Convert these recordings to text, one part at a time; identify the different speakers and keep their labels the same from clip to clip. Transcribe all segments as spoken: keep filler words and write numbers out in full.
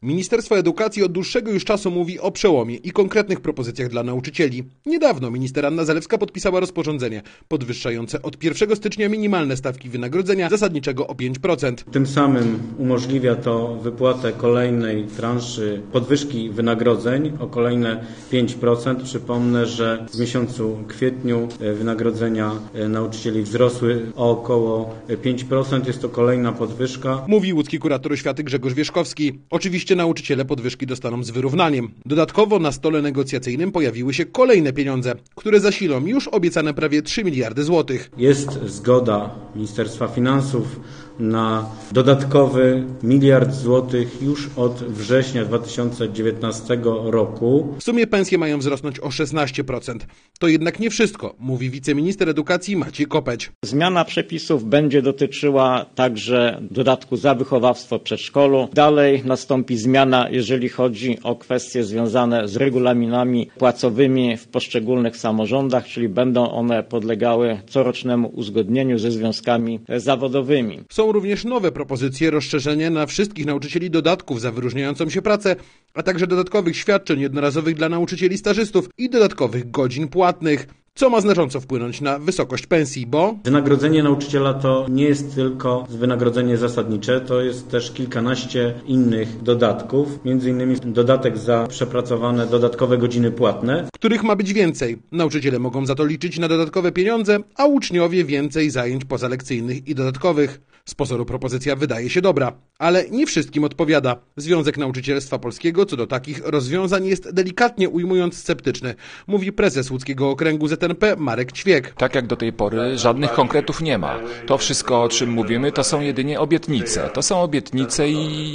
Speaker 1: Ministerstwo Edukacji od dłuższego już czasu mówi o przełomie i konkretnych propozycjach dla nauczycieli. Niedawno minister Anna Zalewska podpisała rozporządzenie podwyższające od pierwszego stycznia minimalne stawki wynagrodzenia zasadniczego o pięć procent.
Speaker 2: Tym samym umożliwia to wypłatę kolejnej transzy podwyżki wynagrodzeń o kolejne pięć procent. Przypomnę, że w miesiącu kwietniu wynagrodzenia nauczycieli wzrosły o około pięć procent. Jest to kolejna podwyżka.
Speaker 1: Mówi łódzki kurator oświaty Grzegorz Wierzchowski. Oczywiście nauczyciele podwyżki dostaną z wyrównaniem. Dodatkowo na stole negocjacyjnym pojawiły się kolejne pieniądze, które zasilą już obiecane prawie trzy miliardy złotych.
Speaker 2: Jest zgoda Ministerstwa Finansów na dodatkowy miliard złotych już od września dwa tysiące dziewiętnastego roku.
Speaker 1: W sumie pensje mają wzrosnąć o szesnaście procent. To jednak nie wszystko, mówi wiceminister edukacji Maciej Kopeć.
Speaker 3: Zmiana przepisów będzie dotyczyła także dodatku za wychowawstwo w przedszkolu. Dalej nastąpi zmiana, jeżeli chodzi o kwestie związane z regulaminami płacowymi w poszczególnych samorządach, czyli będą one podlegały corocznemu uzgodnieniu ze związkami zawodowymi.
Speaker 1: Są również nowe propozycje rozszerzenia na wszystkich nauczycieli dodatków za wyróżniającą się pracę, a także dodatkowych świadczeń jednorazowych dla nauczycieli stażystów i dodatkowych godzin płatnych, co ma znacząco wpłynąć na wysokość pensji, bo
Speaker 2: wynagrodzenie nauczyciela to nie jest tylko wynagrodzenie zasadnicze, to jest też kilkanaście innych dodatków, między innymi dodatek za przepracowane dodatkowe godziny płatne,
Speaker 1: których ma być więcej. Nauczyciele mogą za to liczyć na dodatkowe pieniądze, a uczniowie więcej zajęć pozalekcyjnych i dodatkowych. Z pozoru propozycja wydaje się dobra, ale nie wszystkim odpowiada. Związek Nauczycielstwa Polskiego co do takich rozwiązań jest delikatnie ujmując sceptyczny, mówi prezes łódzkiego okręgu Z N P Marek Ćwiek.
Speaker 4: Tak jak do tej pory żadnych konkretów nie ma. To wszystko, o czym mówimy, to są jedynie obietnice. To są obietnice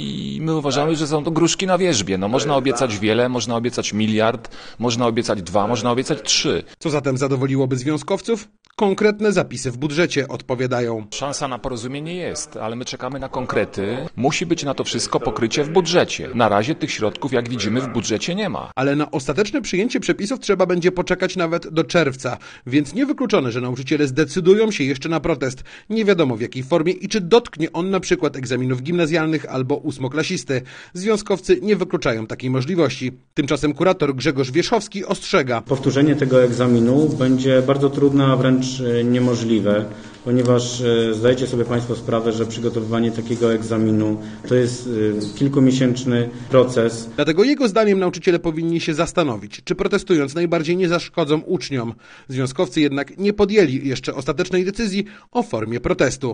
Speaker 4: i my uważamy, że są to gruszki na wierzbie. No, można obiecać wiele, można obiecać miliard, można obiecać dwa, można obiecać trzy.
Speaker 1: Co zatem zadowoliłoby związkowców? Konkretne zapisy w budżecie odpowiadają.
Speaker 4: Szansa na porozumienie jest, ale my czekamy na konkrety. Musi być na to wszystko pokrycie w budżecie. Na razie tych środków, jak widzimy, w budżecie nie ma.
Speaker 1: Ale na ostateczne przyjęcie przepisów trzeba będzie poczekać nawet do czerwca, więc niewykluczone, że nauczyciele zdecydują się jeszcze na protest. Nie wiadomo w jakiej formie i czy dotknie on na przykład egzaminów gimnazjalnych albo ósmoklasisty. Związkowcy nie wykluczają takiej możliwości. Tymczasem kurator Grzegorz Wierzchowski ostrzega.
Speaker 2: Powtórzenie tego egzaminu będzie bardzo trudne, a wręcz niemożliwe, ponieważ zdajecie sobie Państwo sprawę, że przygotowywanie takiego egzaminu to jest kilkumiesięczny proces.
Speaker 1: Dlatego jego zdaniem nauczyciele powinni się zastanowić, czy protestując najbardziej nie zaszkodzą uczniom. Związkowcy jednak nie podjęli jeszcze ostatecznej decyzji o formie protestu.